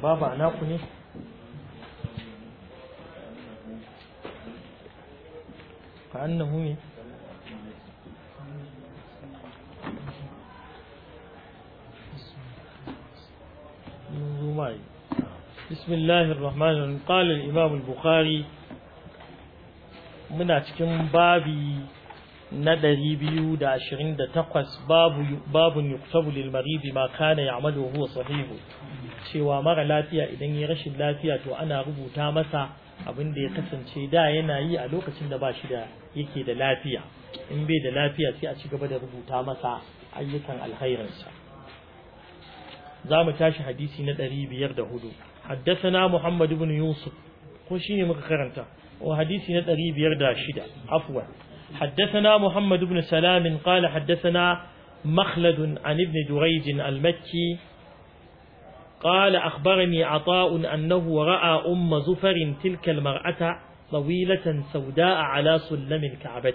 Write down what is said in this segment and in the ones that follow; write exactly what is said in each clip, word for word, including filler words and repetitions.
babu anaku ne ka annahu ne بسم الله الرحمن الرحيم قال الإمام البخاري muna cikin babi na ɗari biyu da ashirin da takwas babu babun yuktabu lil maridi ma kana ya'malu huwa sahihu cewa mara lafiya idan ya rashin lafiya to ana rubuta masa abin da ya kasance da yana yi a lokacin da ba shi da yake da lafiya in bai da lafiya sai a ci gaba da rubuta masa ayyukan alkhairinsa zamu tashi hadisi na ɗari biyar da hudu حدثنا محمد بن يوسف وشيني مكرنتا وحديثي ندري بيردا شدا عفوا حدثنا محمد بن سلام قال حدثنا مخلد عن ابن جريج المكي قال أخبرني عطاء أنه رأى أم زفر تلك المرأة طويلة سوداء على سلم الكعبة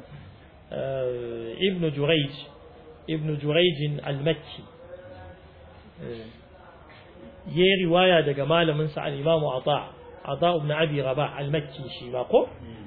آه ابن جريج ابن جريج المكي آه yi riwaya daga malamin sa al-Imam Ata Ata ibn Abi Rabah al-Makki shi ma ko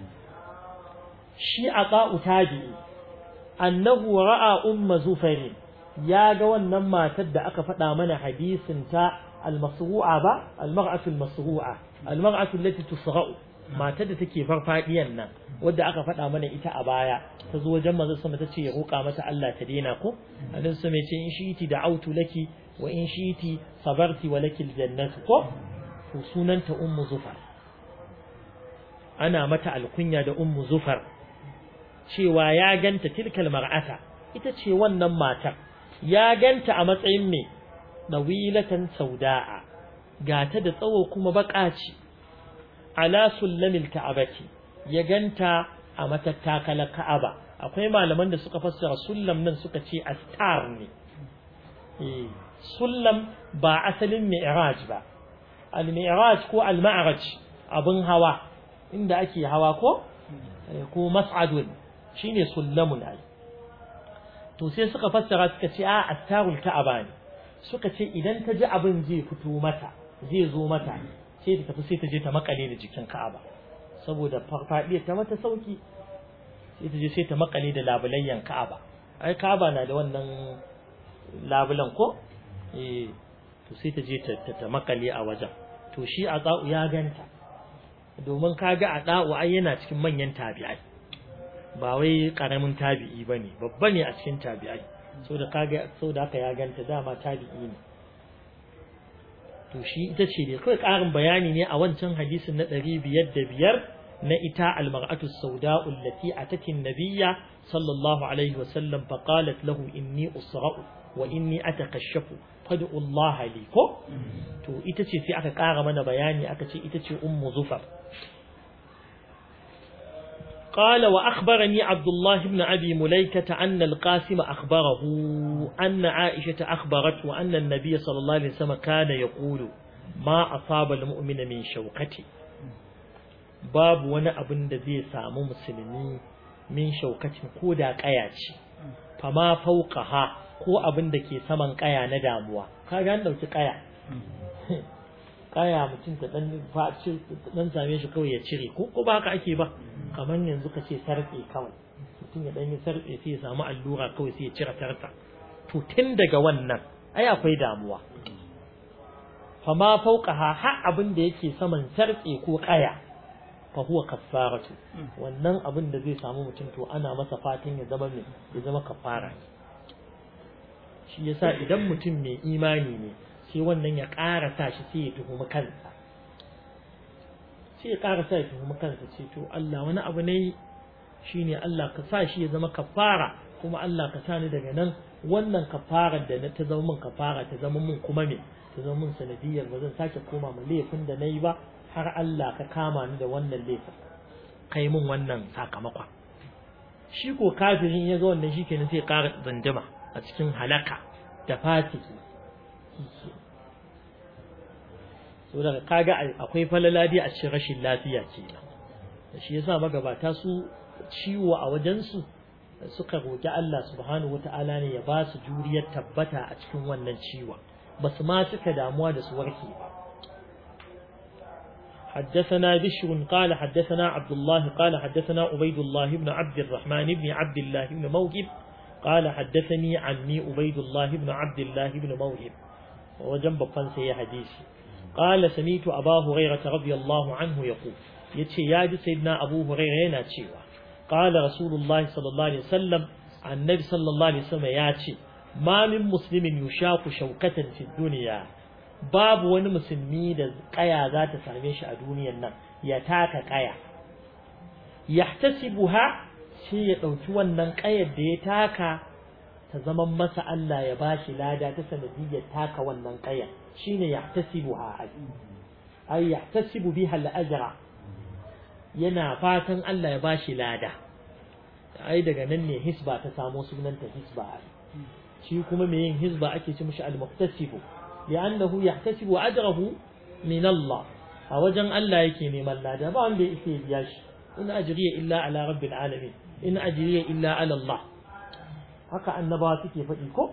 shi Ata tabi'i annahu ra'a umma Zufar ya ga wannan matar da aka faɗa mana hadisin ta al-masru'a ba al-mar'atu al-masru'a al-mar'atu allati tusra'u matar da take farfadiyan nan wanda aka faɗa mana ita a baya ta zo wajen manzon sama ta ce ya roƙa mata Allah ta daina ko annabi sai ya ce in shi iti da'autu laki wa in shiti sabarti wa lakil jannatu ko to sunanta ummu zufar ana mata alkunya da ummu zufar cewa ya ganta tilkal mar'ata ita ce wannan matar ya ganta a matsayin me dawilatan sauda'a gata da tsawo kuma baka ce ala sullamil ka'abati ya ganta a matattakalar ka'aba akwai malaman da suka fassara sullam nan suka ce astar ne eh sullam ba asalin mi'raj ba al-mi'raj ko al-ma'raj abun hawa inda ake hawa ko ko mas'adun shine sullamun ai to sai suka fassara suka ce a astarul ka'aba ne suka ce idan ta ji abin zai fito mata zai zo mata sai ta tafi sai ta je ta makale da jikin ka'aba saboda farfadiyar ta mata sauki sai ta je sai ta makale da labulayyan ka'aba ai ka'aba na da wannan labulan ko eh to sai ta je ta ta makale a wajen to shi Ata'u ya ganta domin kaga Ata'u ai yana cikin manyan tabi'ai ba wai karamin tabi'i bane babba ne a cikin tabi'ai saboda kaga saboda haka ya ganta dama tabi'i ne to shi ita ce dai kai karin bayani ne a wancan hadisin na ɗari biyar da biyar na ita al-mar'atu as-sawda'u allati atati an-nabiyya sallallahu alaihi wa sallam fa qalat lahu inni usra'u wa inni atakashafu fad'u Allah li ko to ita ce sai aka ƙara mana bayani aka ce ita ce ummu zufar قال وأخبرني عبد الله بن أبي مليكة أن القاسم أخبره أن عائشة أخبرت وأن النبي صلى الله عليه وسلم كان يقول ما أصاب المؤمن من شوكته باب وانا أبن ذي سامو مسلمين من شوكته كودا قياتي فما فوقها ko abin da ke saman kaya na damuwa kaga an dauki kaya kaya mutum ta dan faci dan same shi kawai ya cire ko ko ba haka ake ba kamar yanzu kace sarfe kawai mutum ya dan yi sarfe sai ya samu allura kawai sai ya cire tarta to tun daga wannan ai akwai damuwa fama fauqaha ha abin da yake saman sarfe ko kaya fa huwa kaffaratu wannan abin da zai samu mutum to ana masa fatan ya zama me ya zama kafara shi yasa idan mutum mai imani ne sai wannan ya ƙara sa shi sai ya tuhumi kansa sai ya ƙara sa ya tuhumi kansa ce to Allah wani abu ne shine Allah ka sa shi ya zama kafara kuma Allah ka sa ni daga nan wannan kafarar da na ta zama min kafara ta zama min kuma me ta zama min sanadiyar ba zan sake koma ma laifin da nayi ba har Allah ka kama ni da wannan laifin kai min wannan sakamakon shi ko kafirin ya ga wannan shikenan sai ya ƙara zanduma a cikin halaka da fasiki so daga kaga akwai falaladi a cikin rashin lafiya kenan shi yasa magabata su ciwo a wajen su suka roki Allah subhanahu wataala ne ya ba su juriyar tabbata a cikin wannan ciwon basu ma suka damuwa da su warke ba حدثنا بشر قال حدثنا عبد الله قال حدثنا عبيد الله بن عبد الرحمن بن عبد الله بن موهب قال حدثني عني عبيد الله بن عبد الله بن موهب وجنب فنسي حديثي قال سميت أبا هريرة رضي الله عنه يقول يتشي ياج سيدنا أبو هريرة يناتشيوا قال رسول الله صلى الله عليه وسلم عن النبي صلى الله عليه وسلم ياتشي ما من مسلم يشاق شوكة في الدنيا باب wani musulmi da kaya za ta same shi a duniyar nan ya taka kaya yahtasibuha shi ya dauki wannan kayar da ya taka ta zaman masa Allah ya bashi lada ta sanadiyyar taka wannan kayar shine yahtasibuha ay yahtasibu biha al-ajra yana fatan Allah ya bashi lada ai daga nan ne hisba ta samo sunanta hisba shi kuma me yin hisba ake ce mishi al-muhtasibu لأنه يحتسب أجره من الله أوجن الله يكيني من لا جبان بإثيب ياش إن أجري إلا على رب العالمين إن أجري إلا على الله هكا النباتك يفتيكو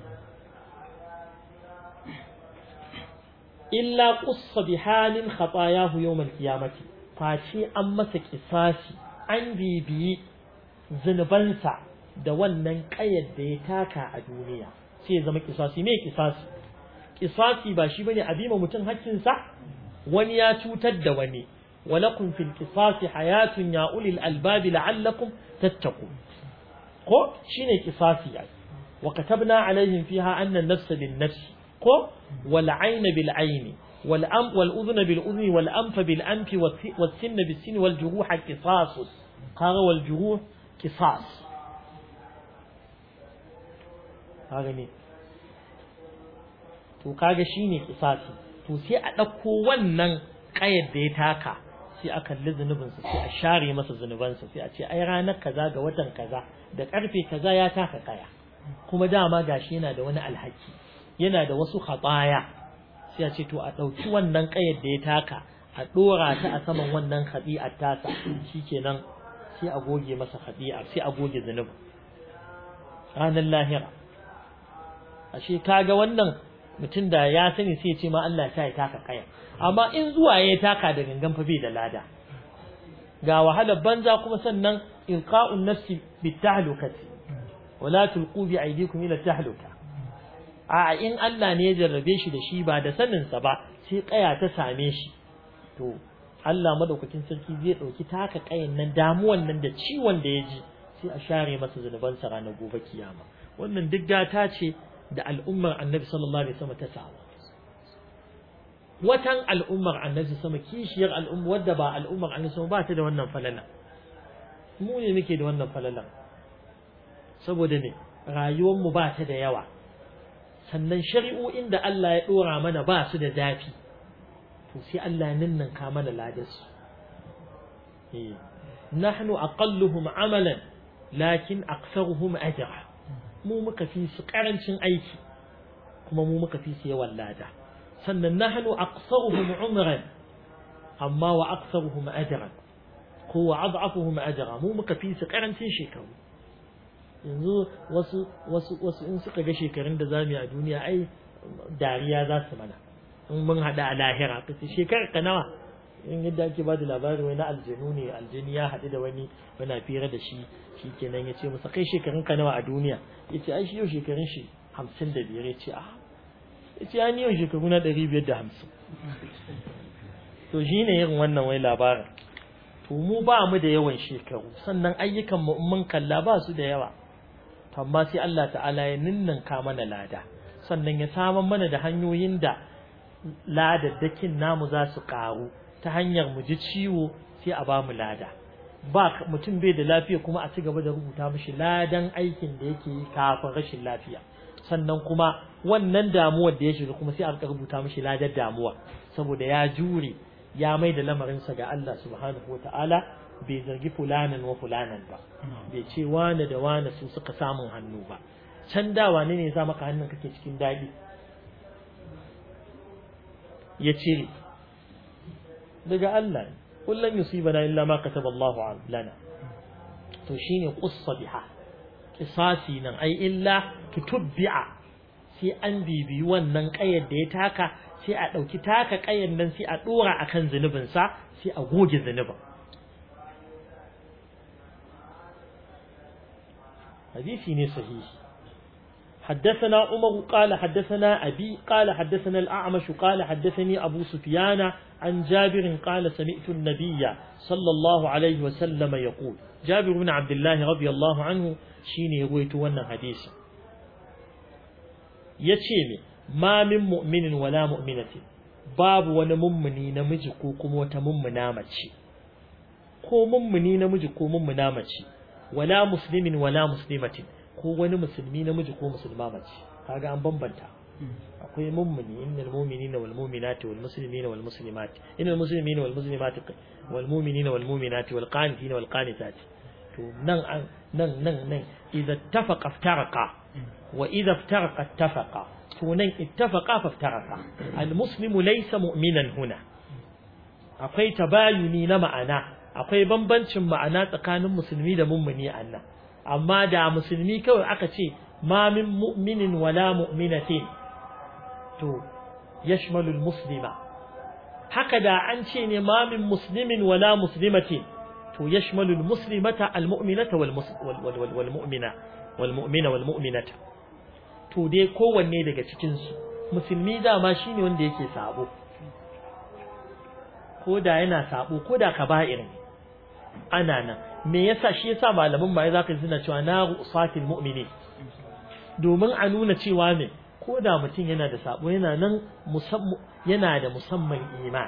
إلا قص بحال خطاياه يوم القيامة فاشي أمسك إساسي عندي بي زنبنسا دوانا قيد ديتاكا الدنيا سيزمك إساسي ميك إساسي kisasi ba shi bane abima mutum haƙƙin sa wani ya cutar da wani walakum fil qisasi hayatun ya ulil albab la'allakum tattaqun ko shine kisasi ai wa katabna alaihim fiha anna an-nafs bin-nafs ko wal 'ayna bil-'ayni wal am wal udhna bil-udhni wal anfa bil-anfi was sinna bis-sinni wal juruha qisas qara wal juruh qisas kaga ne to kaga shine kisasi to sai a dauko wannan kayar da ya taka sai a kalli zunubin sa sai a share masa zunuban sa sai a ce ai ranar kaza ga watan kaza da karfe kaza ya taka kaya kuma dama gashi yana da wani alhaki yana da wasu khataya sai a ce to a dauki wannan kayar da ya taka a dora ta a saman wannan khadi'ar tasa shikenan sai a goge masa khadi'a sai a goge zunubin ranar lahira ashe kaga wannan mutum da ya sani sai ya ce ma Allah ta yi taka kaya amma in zuwa ya taka da gangan fa bai da lada ga wahalar banza kuma sannan ilqa'un nafsi bitahlukati wala tulqu bi aydikum ila tahluka a in Allah ne ya jarrabe shi da shi ba da sanin sa ba sai kaya ta same shi to Allah madaukakin sarki zai dauki taka kayan nan damuwan nan da ciwon da ya ji sai a share masa zunuban sa ranar gobe kiyama wannan duk gata ce da al'ummar annabi sallallahu alaihi wasallam ta samu watan al'ummar annabi sama kishiyar al'umma wadda ba al'ummar annabi sama ba ta da wannan falala mu ne muke da wannan falala saboda ne rayuwar mu ba ta da yawa sannan shari'o'in da Allah ya dora mana ba su da zafi to sai Allah ya ninninka mana ladarsu eh nahnu aqalluhum amalan lakin aktharuhum ajra mu muka fi su karancin aiki kuma mu muka fi su yawan lada sannan nahnu aqsaruhum umran amma wa aktharuhum ajran ko wa adhafuhum ajra mu muka fi su karancin shekaru yanzu wasu wasu wasu in suka ga shekarun da zamu yi a duniya ai dariya za su mana in mun hada a lahira kace shekarar ka nawa in yadda ake ba da labari wani aljanu ne aljini ya haɗu da wani muna fira da shi shikenan ya ce masa kai shekarun ka nawa a duniya ya ce ai shi yau shekarun shi hamsin da biyar ya ce a ya ce ni yau shekaru na ɗari biyar da hamsin to shi ne yin wannan wai labarin to mu ba mu da yawan shekaru sannan ayyukan mu mun kalla ba su da yawa amma sai Allah ta'ala ya ninninka mana lada sannan ya samar mana da hanyoyin da ladaddakin namu za su ƙaru ta hanyar mu ji ciwo sai a ba mu lada ba mutum bai da lafiya kuma a ci gaba da rubuta mishi ladan aikin da yake yi kafin rashin lafiya sannan kuma wannan damuwar da ya shiga kuma sai a rubuta mishi ladan damuwa saboda ya jure ya mai da lamarinsa ga Allah subhanahu wataala bai zargi fulanan wa fulanan ba bai ce wane da wane su suka samun hannu ba can da wane ne ya sa maka hannun kake cikin dadi ya cire daga Allah kullun yusibana illa ma kataba Allahu lana to shine qussa biha kisasi nan ai illa tutubbi'a sai an bibi wannan kayar da ya taka sai a dauki taka kayar nan sai a dora akan zunubin sa sai a goge zunubin. hadisi ne sahihi. حدثنا عمر قال حدثنا أبي قال حدثنا الأعمش قال حدثني أبو سفيان عن جابر قال سمعت النبي صلى الله عليه وسلم يقول جابر بن عبد الله رضي الله عنه شيني يرويت وانا حديث يتشيني ما من مؤمن ولا مؤمنة باب ونممني نمجكو كموت ممنا متشي كو ممني نمجكو ممنا متشي ولا مسلم ولا مسلمة ko wani musulmi namiji ko musulma mace kaga an bambanta akwai mummuni innal mu'minina wal mu'minati wal muslimina wal muslimati innal muslimina wal muslimati wal mu'minina wal mu'minati wal qanitina wal qanitati to nan nan nan nan idza ittafaqa iftaraqa wa idza iftaraqa ittafaqa to nan ittafaqa fa iftaraqa al muslimu laysa mu'minan huna akwai tabayuni na ma'ana akwai bambancin ma'ana tsakanin musulmi da mummuni annan amma da musulmi kawai aka ce ma min mu'minin wala mu'minatin to yashmalu al-muslima haka da an ce ne ma min muslimin wala muslimatin to yashmalu al-muslimata al-mu'minata wal wal mu'mina wal mu'mina wal mu'minata to dai kowanne daga cikin su musulmi dama shine wanda yake sabo ko da yana sabo ko da kaba'ir ana nan me yasa shi yasa malaman mai zaka ji suna cewa na usatil mu'mini domin a nuna cewa ne ko da mutum yana da sabo yana nan musamman yana da musamman iman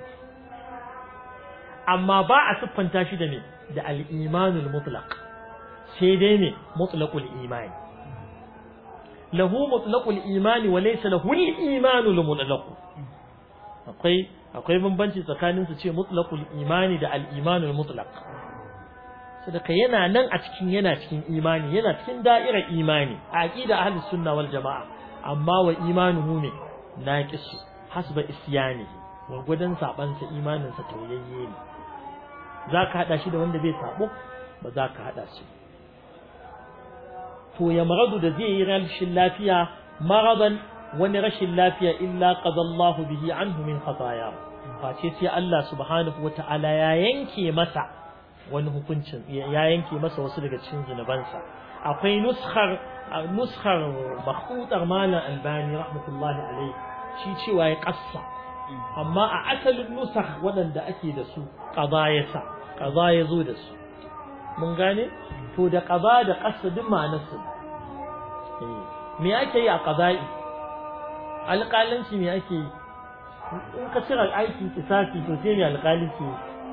amma ba a siffanta shi da me da al-imanul mutlaq sai dai ne mutlaqul imani lahu mutlaqul imani wa laysa lahu al-imanul mutlaq akwai akwai bambanci tsakanin su ce mutlaqul imani da al-imanul mutlaq sadaka yana nan a cikin yana cikin imani yana cikin da'irar imani a aqida ahlus sunna wal jamaa amma wa imanuhu ne naqisu hasba isyani wa gudan saban sa imanin sa tauyayye ne zaka hada shi da wanda bai sabo ba zaka hada shi to ya maradu da zai yi rashin lafiya maradan wani rashin lafiya illa qadallahu bihi anhu min khataaya face sai Allah subhanahu wataala ya yanke masa wani hukuncin ya yanke masa wasu daga cikin zunubansa akwai nuskhar nuskhar makhtutar malam albani rahmatullahi alayhi shi cewa ya kassa amma a asalin nusakh wadanda ake da su qada sa qada yazo da su mun gane to da qada da qassa duk ma'anar su me ake yi a qada'i alƙalanci me ake yi in ka cire aikin kisasi to sai ne alƙalanci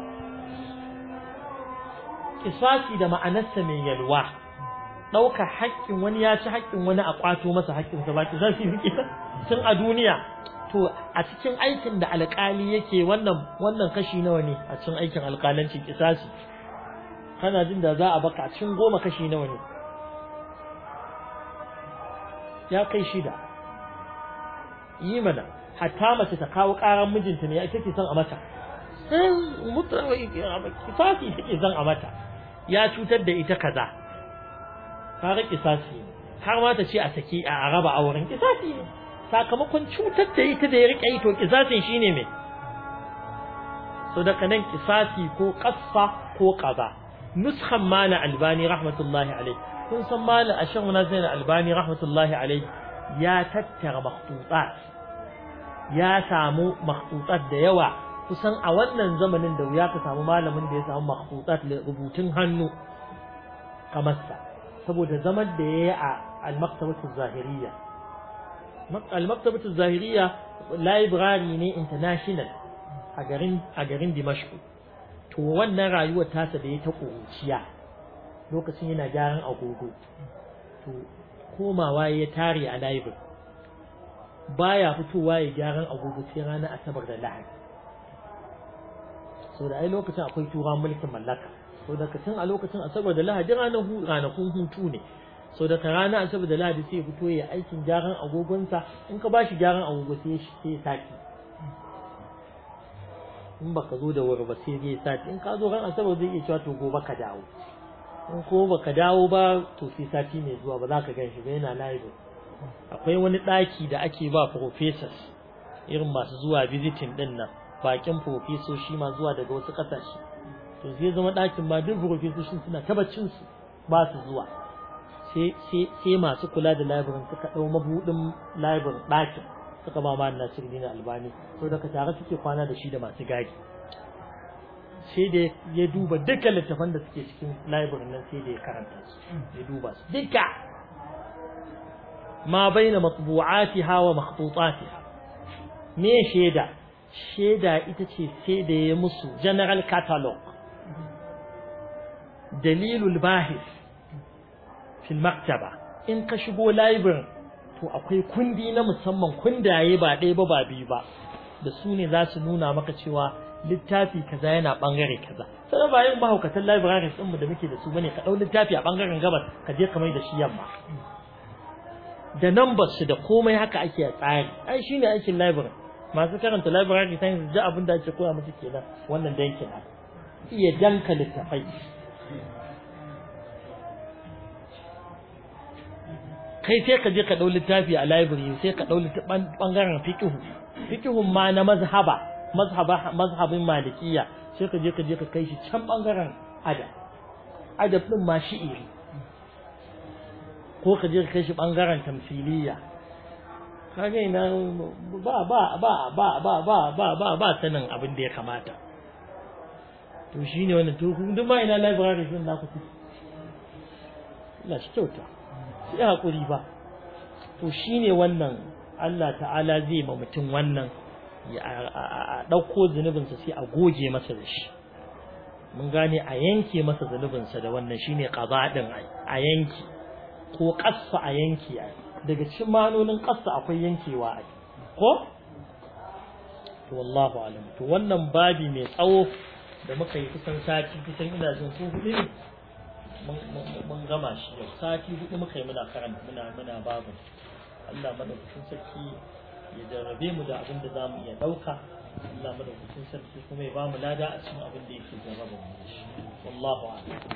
kisasi da ma'anarsa mai yalwa ɗaukar haƙƙin wani ya ci haƙƙin wani a ƙwato masa haƙƙinsa ba kisasi ne tun a duniya to a cikin aikin da alƙali yake wannan wannan kashi nawa ne a cikin aikin alƙalanci kisasi kana jin da za a baka a cikin goma kashi nawa ne ya kai shida yi mana hatta mace ta kawo ƙaran mijinta ne ake son a mata sai mutuwa kisasi take son a mata ya cutar da ita kaza kaga kisasi har ma ta ce a saki a raba auren kisasi ne sakamakon cutar da ita da ya rike ito kisasin shine me so da kanan kisasi ko qassa ko qaza nuskhan mala albani rahmatullahi alayhi kun san mala ashan na zain albani rahmatullahi alayhi ya tattara makhtutat ya samu makhtutat da yawa kusan a wannan zamanin da wuya ka samu malamin da ya samu makhtutat rubutun hannu kamar sa saboda zaman da yayi a al-maktabatu zahiriyya al-maktabatu zahiriyya library ne international a garin a garin Dimashq to wannan rayuwar tasa da ya ta kuruciya lokacin yana gyaran agogo to komawa ya tare a library baya fitowa ya gyaran agogo sai ranar asabar da lahadi so da ai lokacin akwai turan mulkin mallaka so da kacin a lokacin asabar da lahadi ranar ranakun hutu ne so da ranar asabar da lahadi sai ya fito ya aikin gyaran agogonsa in ka bashi gyaran agogo sai ya saki in baka zo da wuri ba sai ya sati in ka zo ran asabar zai iya cewa to gobe ka dawo in ko baka dawo ba to sai sati mai zuwa ba za ka gan shi ba yana live akwai wani daki da ake ba professors irin masu zuwa visiting din nan bakin profesoshi ma zuwa daga wasu kasashe to zai zama ɗakin ba duk profesoshin suna tabbacin su ba su zuwa sai sai sai masu kula da library suka dau mabudin library ɗakin suka ba ma Nasiruddin Albani to daga tare suke kwana da shi da masu gadi sai da ya duba dukkan littafan da suke cikin library nan sai da ya karanta su ya duba su duka ma baina matbu'atiha wa makhtutatiha me sheda sheda ita ce sai da ya musu general catalog dalilul bahis fil maktaba in ka shigo library to akwai kundi na musamman kundaye ba ɗaya ba ba biyu ba da su ne za su nuna maka cewa littafi kaza yana bangare kaza sai ba yin mahaukatan library din mu da muke da su bane ka dau littafi a bangaren gabas ka je ka mai da shi yamma da numbers su da komai haka ake a tsari ai shine aikin library masu karanta library science da abin da ake koya musu kenan wannan da yake na iya danka littafai kai sai ka je ka dau littafi a library sai ka dau bangaren fiqh fiqhun ma na mazhaba mazhaba mazhabin malikiya sai ka je ka je ka kai shi can bangaren adab adab din ma shi'iri ko ka je ka kai shi bangaren tamthiliya kage ina ba ba ba ba ba ba ba ba ba sanin abin da ya kamata to shine wannan to kun duk ma ina library din naku ku Allah shi kyauta sai hakuri ba to shine wannan Allah ta'ala zai ma mutum wannan ya dauko zunubinsa sai a goge masa da shi mun gane a yanke masa zunubinsa da wannan shine qaza din a yanki ko qassa a yanki daga cikin manonin qassa akwai yankewa ai ko to wallahu alam to wannan babi mai tsawo da muka yi kusan sati kusan ina jin ko hudu ne mun gama shi yau sati hudu muka yi muna karanta muna muna babu Allah madaukakin sarki ya jarrabe mu da abin da zamu iya dauka Allah madaukakin sarki kuma ya ba mu lada a cikin abin da yake jarraba mu wallahu a'lam